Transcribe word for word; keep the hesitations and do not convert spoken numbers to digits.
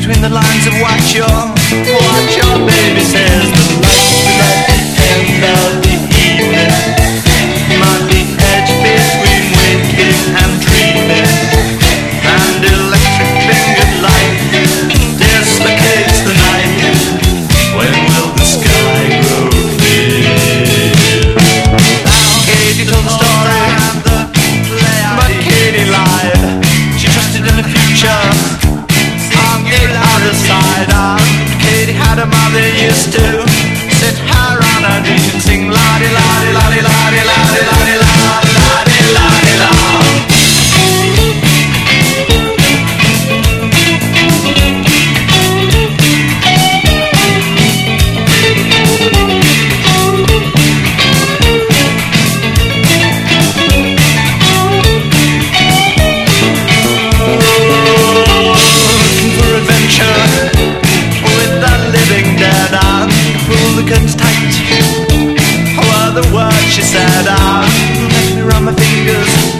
between the lines of what your, what your baby says. The lights at the end of the evening might be edged between waking and dreaming, and electric fingered light dislocates the night. When will the sky grow clear? Katie told the story, but Katie lied. She trusted in the future on the other side. And Katie had a mother used to sit her on her knees and sing la-di la-di la-di la-di la-di la-di la-di la-di la-di la. The curtains tight were the words she said. Ah, let me run my fingers